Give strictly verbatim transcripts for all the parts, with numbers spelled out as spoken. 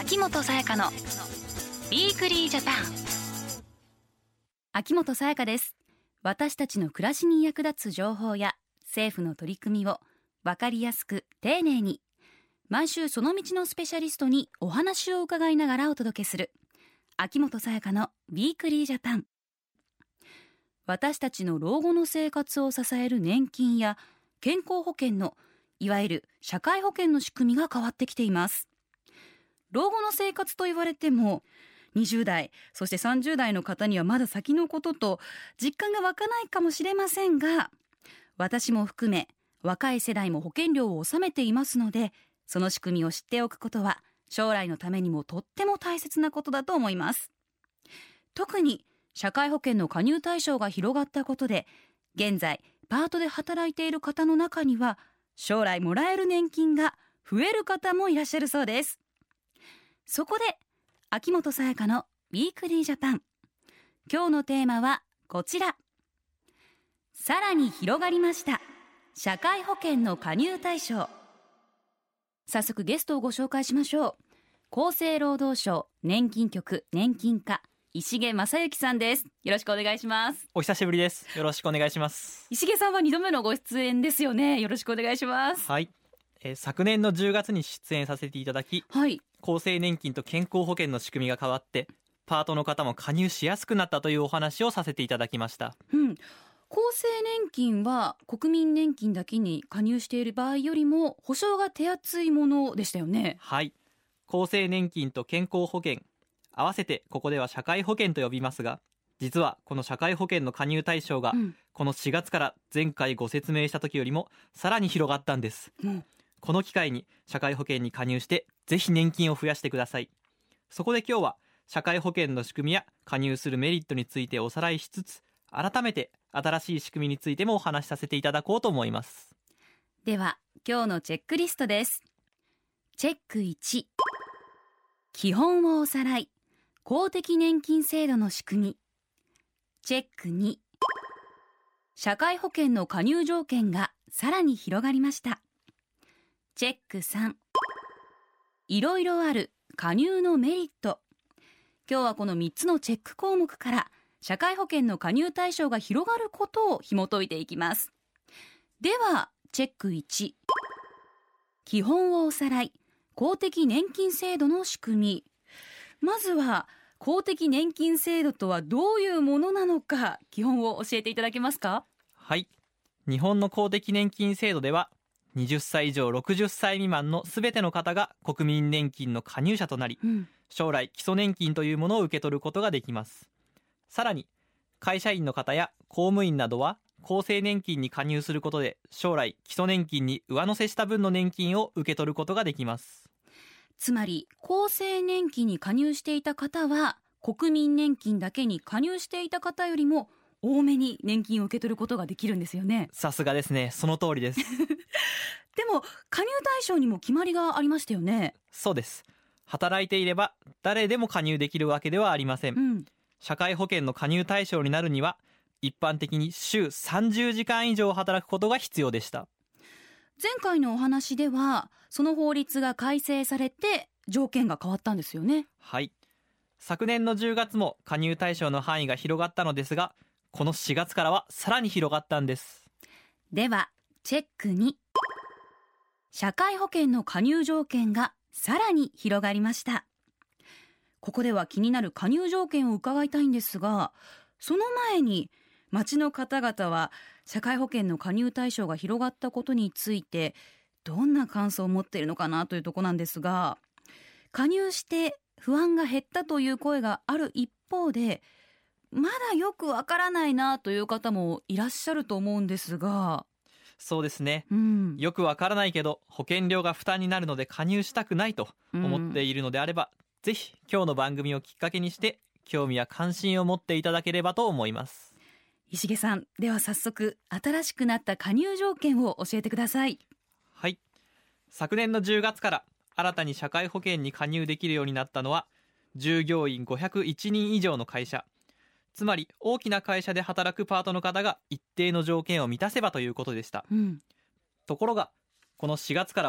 秋元才加のウィークリージャパン。 秋元才加です。私たちの暮らしに役立つ情報や政府の取り組みを分かりやすく丁寧に、毎週その道のスペシャリストにお話を伺いながらお届けする秋元才加のウィークリージャパン。私たちの老後の生活を支える年金や健康保険のいわゆる社会保険の仕組みが変わってきています。老後の生活と言われてもにじゅう代そしてさんじゅう代の方にはまだ先のことと実感が湧かないかもしれませんが、私も含め若い世代も保険料を納めていますので、その仕組みを知っておくことは将来のためにもとっても大切なことだと思います。特に社会保険の加入対象が広がったことで、現在パートで働いている方の中には将来もらえる年金が増える方もいらっしゃるそうです。そこで秋元才加のウィークリージャパン、今日のテーマはこちら。さらに広がりました社会保険の加入対象。早速ゲストをご紹介しましょう。厚生労働省年金局年金課、石毛正幸さんです。よろしくお願いします。 お久しぶりです。よろしくお願いします。 石毛さんはにどめのご出演ですよね。よろしくお願いします。 はい、えー、昨年のじゅうがつに出演させていただき、 はい、 厚生年金と健康保険の仕組みが変わってパートの方も加入しやすくなったというお話をさせていただきました。 うん、厚生年金は国民年金だけに加入している場合よりも保証が手厚いものでしたよね。 はい、厚生年金と健康保険合わせてここでは社会保険と呼びますが、実はこの社会保険の加入対象がこのしがつから前回ご説明した時よりもさらに広がったんです、うん、この機会に社会保険に加入してぜひ年金を増やしてください。そこで今日は社会保険の仕組みや加入するメリットについておさらいしつつ、改めて新しい仕組みについてもお話しさせていただこうと思います。 では今日のチェックリストです。チェックいち、基本をおさらい、公的年金制度の仕組み。チェックに、社会保険の加入条件がさらに広がりました。チェックさん、いろいろある加入のメリット。今日はこのみっつのチェック項目から社会保険の加入対象が広がることを紐解いていきます。ではチェックいち、基本をおさらい、公的年金制度の仕組み。まずは公的年金制度とはどういうものなのか、基本を教えていただけますか？ はい、日本の公的年金制度でははたち以上ろくじゅっさい未満のすべての方が国民年金の加入者となり、うん、将来基礎年金というものを受け取ることができます。さらに会社員の方や公務員などは厚生年金に加入することで将来基礎年金に上乗せした分の年金を受け取ることができます。 つまり厚生年金に加入していた方は国民年金だけに加入していた方よりも多めに年金を受け取ることができるんですよね。 さすがですね。その通りですでも加入対象にも決まりがありましたよね。 そうです。働いていれば誰でも加入できるわけではありません、うん、社会保険の加入対象になるには一般的に週さんじゅうじかん以上働くことが必要でした。 前回のお話ではその法律が改正されて条件が変わったんですよね。 はい、昨年のじゅうがつも加入対象の範囲が広がったのですが、このしがつからはさらに広がったんです。 ではチェックに、社会保険の加入条件がさらに広がりました。ここでは気になる加入条件を伺いたいんですが、その前に町の方々は社会保険の加入対象が広がったことについてどんな感想を持っているのかなというところなんですが、加入して不安が減ったという声がある一方で、まだよくわからないなという方もいらっしゃると思うんですが。 そうですね、 うん、 よくわからないけど保険料が負担になるので加入したくないと思っているのであれば、うん、ぜひ今日の番組をきっかけにして興味や関心を持っていただければと思います。 石毛さん、では早速新しくなった加入条件を教えてください。 はい、昨年のじゅうがつから新たに社会保険に加入できるようになったのは従業員ごひゃくいちにん以上の会社、つまり大きな会社で働くパートの方が一定の条件を満たせばということでした、 うん、 ところがこのしがつからは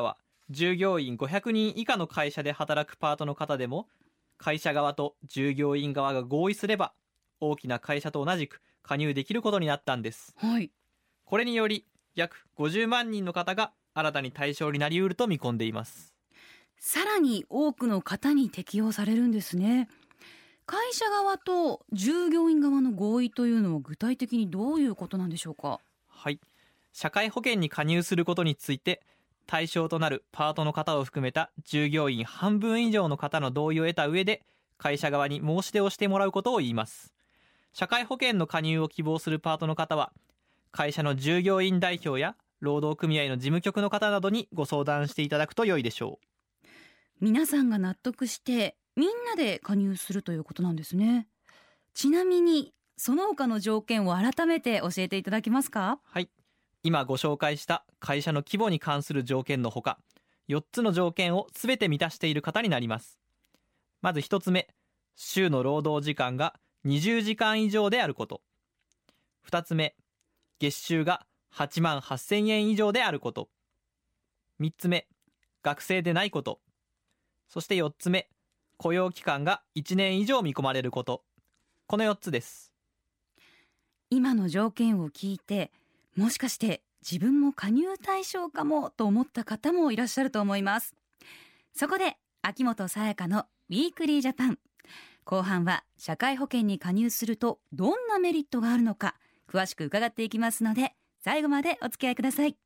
従業員ごひゃくにん以下の会社で働くパートの方でも、会社側と従業員側が合意すれば大きな会社と同じく加入できることになったんです、 はい、 これにより約ごじゅうまんにんの方が新たに対象になりうると見込んでいます。 さらに多くの方に適用されるんですね。会社側と従業員側の合意というのは具体的にどういうことなんでしょうか。 はい、社会保険に加入することについて対象となるパートの方を含めた従業員半分以上の方の同意を得た上で会社側に申し出をしてもらうことを言います。社会保険の加入を希望するパートの方は会社の従業員代表や労働組合の事務局の方などにご相談していただくと良いでしょう。 皆さんが納得してみんなで加入するということなんですね。ちなみにその他の条件を改めて教えていただけますか。 はい、今ご紹介した会社の規模に関する条件のほかよっつの条件をすべて満たしている方になります。まずひとつめ、週の労働時間がにじゅうじかん以上であること。ふたつめ、月収がはちまんはっせんえん以上であること。みっつめ、学生でないこと。そしてよっつめ、雇用期間がいちねん以上見込まれること。このよっつです。 今の条件を聞いてもしかして自分も加入対象かもと思った方もいらっしゃると思います。そこで秋元さやかのウィークリージャパン、後半は社会保険に加入するとどんなメリットがあるのか詳しく伺っていきますので最後までお付き合いください。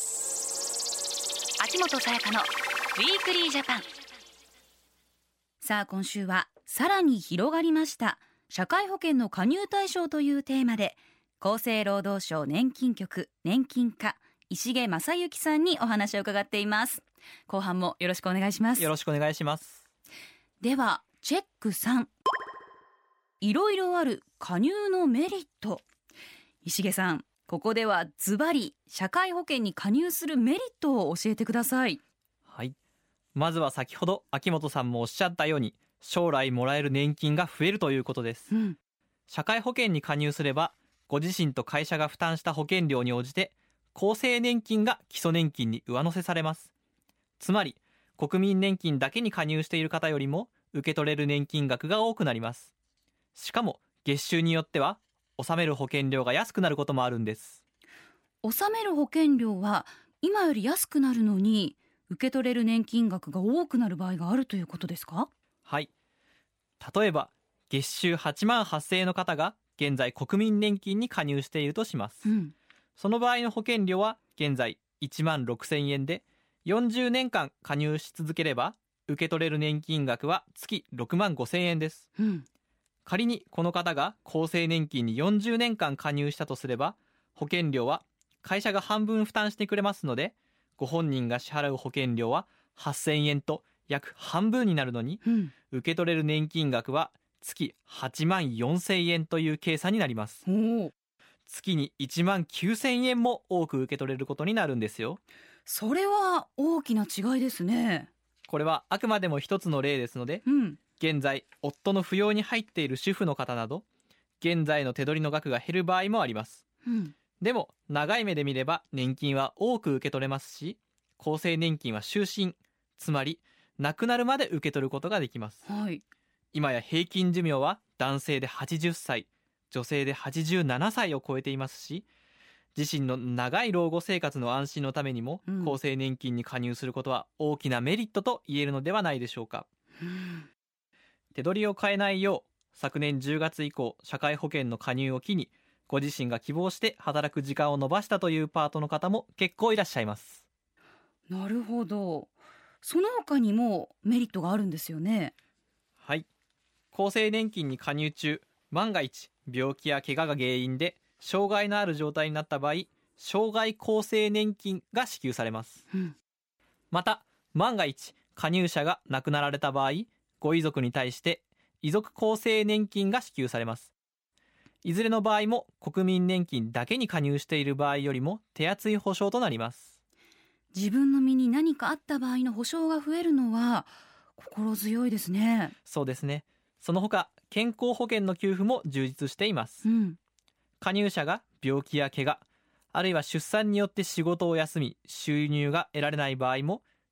秋元さやかのウィークリージャパン。 さあ今週はさらに広がりました社会保険の加入対象というテーマで厚生労働省年金局年金課石毛正幸さんにお話を伺っています。後半もよろしくお願いします。 よろしくお願いします。 ではチェックさん、いろいろある加入のメリット。石毛さん、ここではズバリ社会保険に加入するメリットを教えてください。 はい、まずは先ほど秋元さんもおっしゃったように将来もらえる年金が増えるということです、 うん、 社会保険に加入すればご自身と会社が負担した保険料に応じて厚生年金が基礎年金に上乗せされます。つまり国民年金だけに加入している方よりも受け取れる年金額が多くなります。しかも月収によっては納める保険料が安くなることもあるんです。 納める保険料は今より安くなるのに受け取れる年金額が多くなる場合があるということですか。 はい、例えば月収はちまんはっせんえんの方が現在国民年金に加入しているとします、 うん、 その場合の保険料は現在いちまんろくせんえんでよんじゅうねんかん加入し続ければ受け取れる年金額は月ろくまんごせんえんです、 うん、 仮にこの方が厚生年金によんじゅうねんかん加入したとすれば保険料は会社が半分負担してくれますのでご本人が支払う保険料ははっせんえんと約半分になるのに、 うん、 受け取れる年金額は月はちまんよんせんえんという計算になります。月にいちまんきゅうせんえんも多く受け取れることになるんですよ。 それは大きな違いですね。 これはあくまでも一つの例ですので、 うん、 現在夫の扶養に入っている主婦の方など現在の手取りの額が減る場合もあります、 うん、 でも長い目で見れば年金は多く受け取れますし厚生年金は終身、つまり亡くなるまで受け取ることができます、 はい、 今や平均寿命は男性ではちじゅっさい、女性ではちじゅうななさいを超えていますし自身の長い老後生活の安心のためにも、うん、厚生年金に加入することは大きなメリットと言えるのではないでしょうか、 うん、 手取りを変えないよう昨年じゅうがつ以降社会保険の加入を機にご自身が希望して働く時間を延ばしたというパートの方も結構いらっしゃいます。 なるほど、その他にもメリットがあるんですよね。 はい、厚生年金に加入中万が一病気や怪我が原因で障害のある状態になった場合障害厚生年金が支給されます、 うん、 また万が一加入者が亡くなられた場合ご遺族に対して遺族厚生年金が支給されます。いずれの場合も国民年金だけに加入している場合よりも手厚い保障となります。 自分の身に何かあった場合の保障が増えるのは心強いですね。 そうですね。その他健康保険の給付も充実しています、 うん、 加入者が病気や怪我あるいは出産によって仕事を休み収入が得られない場合も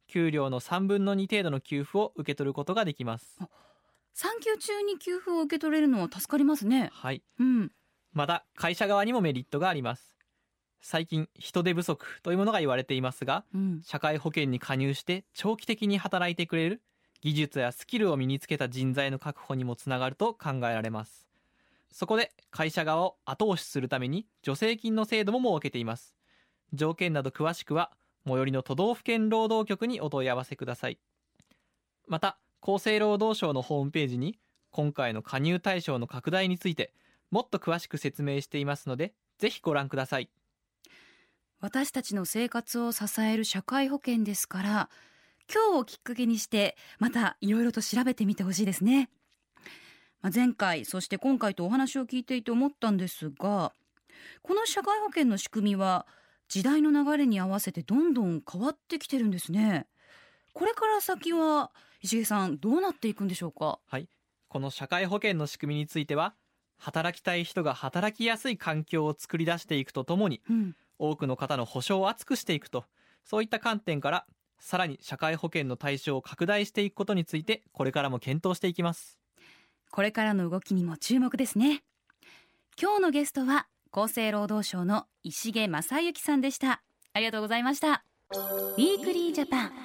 給料のさんぶんのに程度の給付を受け取ることができます。 産休中に給付を受け取れるのは助かりますね。 はい、 うん、 また会社側にもメリットがあります。最近人手不足というものが言われていますが、うん、社会保険に加入して長期的に働いてくれる技術やスキルを身につけた人材の確保にもつながると考えられます。そこで会社側を後押しするために助成金の制度も設けています。条件など詳しくは最寄りの都道府県労働局にお問い合わせください。また厚生労働省のホームページに今回の加入対象の拡大についてもっと詳しく説明していますので、ぜひご覧ください。 私たちの生活を支える社会保険ですから、今日をきっかけにしてまたいろいろと調べてみてほしいですね。前回そして今回とお話を聞いていて思ったんですが、この社会保険の仕組みは時代の流れに合わせてどんどん変わってきてるんですね。これから先は石毛さんどうなっていくんでしょうか。 はい、この社会保険の仕組みについては、働きたい人が働きやすい環境を作り出していくとともに、うん、多くの方の保障を厚くしていくと、そういった観点からさらに社会保険の対象を拡大していくことについてこれからも検討していきます。 これからの動きにも注目ですね。今日のゲストは厚生労働省の石毛正幸さんでした。ありがとうございました。ウィークリージャパン。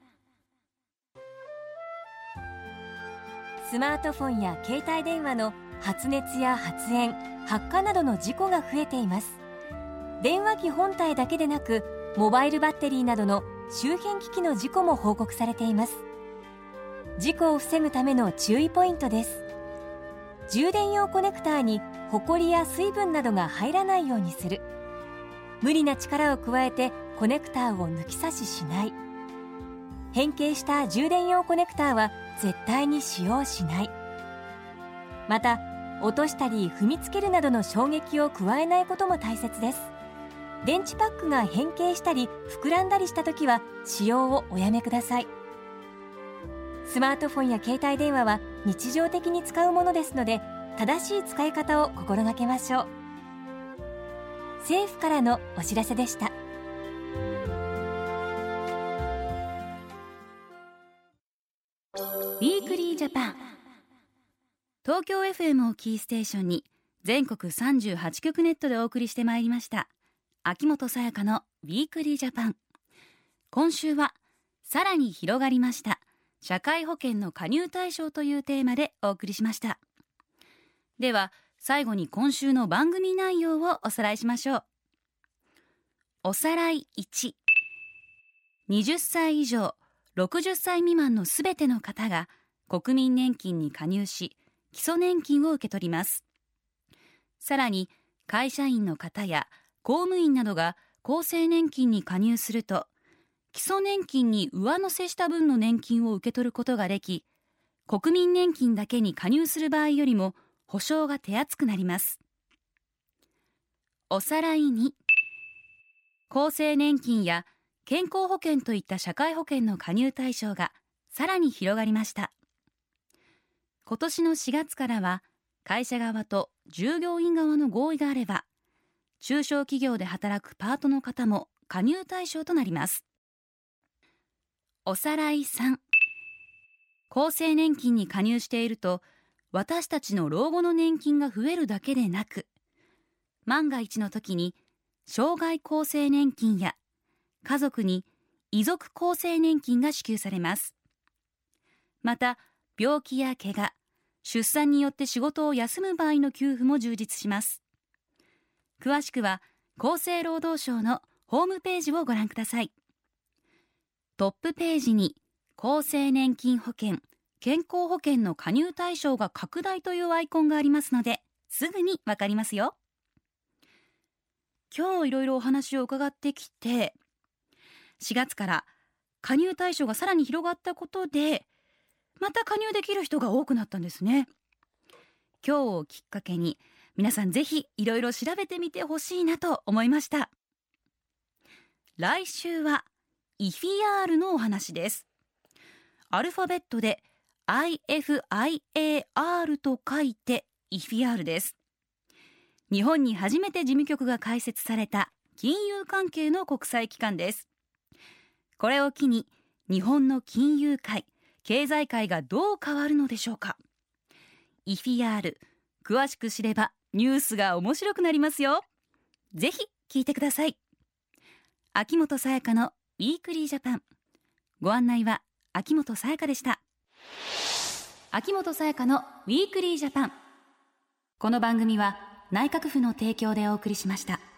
スマートフォンや携帯電話の発熱や発煙、発火などの事故が増えています。電話機本体だけでなくモバイルバッテリーなどの周辺機器の事故も報告されています。事故を防ぐための注意ポイントです。充電用コネクターにホコリや水分などが入らないようにする。無理な力を加えてコネクターを抜き差ししない。変形した充電用コネクターは絶対に使用しない。また落としたり踏みつけるなどの衝撃を加えないことも大切です。電池パックが変形したり膨らんだりしたときは使用をおやめください。スマートフォンや携帯電話は日常的に使うものですので、正しい使い方を心がけましょう。政府からのお知らせでした。 ウィークリージャパン。東京 エフエム をキーステーションに全国さんじゅうはちきょくネットでお送りしてまいりました秋元さやかのウィークリージャパン。今週はさらに広がりました社会保険の加入対象というテーマでお送りしました。では最後に今週の番組内容をおさらいしましょう。おさらいいち、にじゅっさい以上ろくじゅっさい未満のすべての方が国民年金に加入し基礎年金を受け取ります。さらに会社員の方や公務員などが厚生年金に加入すると基礎年金に上乗せした分の年金を受け取ることができ、国民年金だけに加入する場合よりも保障が手厚くなります。おさらいに、厚生年金や健康保険といった社会保険の加入対象がさらに広がりました。今年のしがつからは会社側と従業員側の合意があれば、中小企業で働くパートの方も加入対象となります。おさらいさん、厚生年金に加入していると私たちの老後の年金が増えるだけでなく、万が一の時に生涯厚生年金や家族に遺族厚生年金が支給されます。また病気や怪我、出産によって仕事を休む場合の給付も充実します。詳しくは厚生労働省のホームページをご覧ください。トップページに厚生年金保険、健康保険の加入対象が拡大というアイコンがありますので、すぐにわかりますよ。今日いろいろお話を伺ってきて、しがつから加入対象がさらに広がったことで、また加入できる人が多くなったんですね。今日をきっかけに皆さんぜひいろいろ調べてみてほしいなと思いました。来週はアイエフアール のお話です。アルファベットで アイエフアイエーアール と書いて アイエフアール です。日本に初めて事務局が開設された金融関係の国際機関です。これを機に日本の金融界、経済界がどう変わるのでしょうか。イフィアール、詳しく知ればニュースが面白くなりますよ。ぜひ聞いてください。秋元才加のウィークリージャパン。ご案内は秋元才加でした。秋元才加のウィークリージャパン。この番組は内閣府の提供でお送りしました。